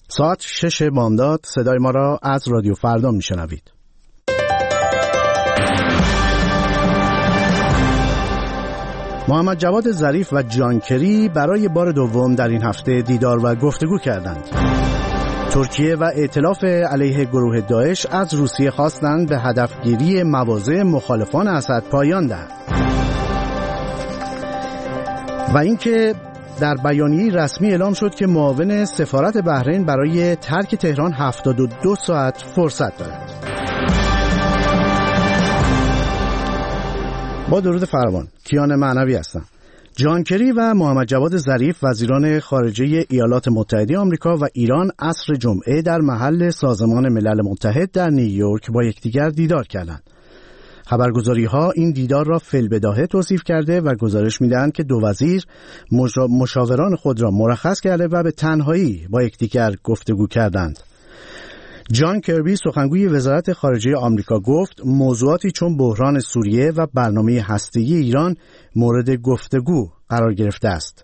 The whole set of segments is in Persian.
ساعت 6 بامداد صدای ما را از رادیو فردا میشنوید. محمد جواد ظریف و جان کری برای بار دوم در این هفته دیدار و گفتگو کردند. ترکیه و ائتلاف علیه گروه داعش از روسیه خواستند به هدفگیری مواضع مخالفان اسد پایان دهد. و اینکه در بیانیه رسمی اعلام شد که معاون سفارت بحرین برای ترک تهران 72 ساعت فرصت دارد. با درود فراوان، کیان معنوی هستم. جان کری و محمد جواد ظریف وزیران خارجه ایالات متحده آمریکا و ایران عصر جمعه در محل سازمان ملل متحد در نیویورک با یکدیگر دیدار کردند. خبرگزاری‌ها این دیدار را فی‌البداهه توصیف کرده و گزارش می‌دهند که دو وزیر مشاوران خود را مرخص کرده و به تنهایی با یکدیگر گفتگو کردند. جان کربی سخنگوی وزارت خارجه آمریکا گفت موضوعاتی چون بحران سوریه و برنامه هسته‌ای ایران مورد گفتگو قرار گرفته است.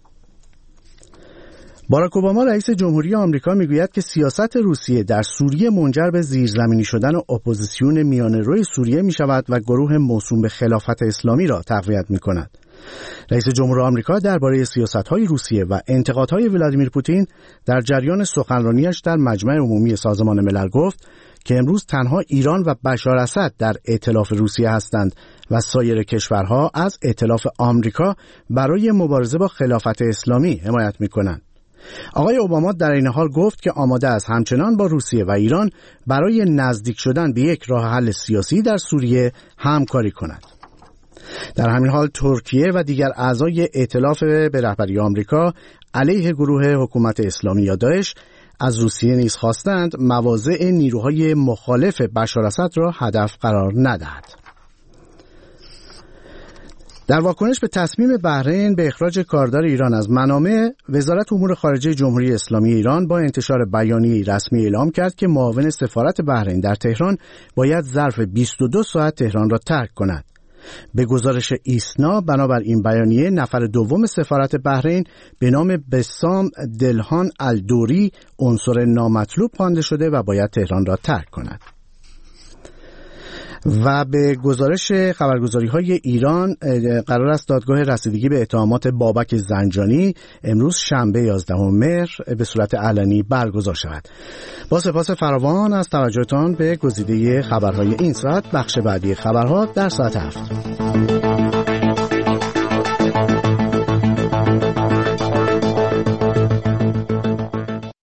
باراک اوباما رئیس جمهوری آمریکا میگوید که سیاست روسیه در سوریه منجر به زیرزمینی شدن اپوزیسیون میانه‌روی سوریه می شود و گروه موسوم به خلافت اسلامی را تقویت می کند. رئیس جمهور آمریکا درباره سیاست‌های روسیه و انتقادهای ولادیمیر پوتین در جریان سخنرانیش در مجمع عمومی سازمان ملل گفت که امروز تنها ایران و بشار اسد در ائتلاف روسیه هستند و سایر کشورها از ائتلاف آمریکا برای مبارزه با خلافت اسلامی حمایت می کنند. آقای اوباما در این حال گفت که آماده است همچنان با روسیه و ایران برای نزدیک شدن به یک راه حل سیاسی در سوریه همکاری کند. در همین حال ترکیه و دیگر اعضای ائتلاف به رهبری آمریکا علیه گروه حکومت اسلامی یا داعش از روسیه نیز خواستند مواضع نیروهای مخالف بشار اسد را هدف قرار ندهد. در واکنش به تصمیم بحرین به اخراج کاردار ایران از منامه، وزارت امور خارجه جمهوری اسلامی ایران با انتشار بیانیه رسمی اعلام کرد که معاون سفارت بحرین در تهران باید ظرف 22 ساعت تهران را ترک کند. به گزارش ایسنا بنابر این بیانیه نفر دوم سفارت بحرین به نام بسام دلهان الدوری عنصر نامطلوب خوانده شده و باید تهران را ترک کند. و به گزارش خبرگزاری‌های ایران قرار است دادگاه رسیدگی به اتهامات بابک زنجانی امروز شنبه 11 مهر به صورت علنی برگزار شود. با سپاس فراوان از توجهتان به گزیده خبرهای این ساعت، بخش بعدی خبرها در ساعت 7.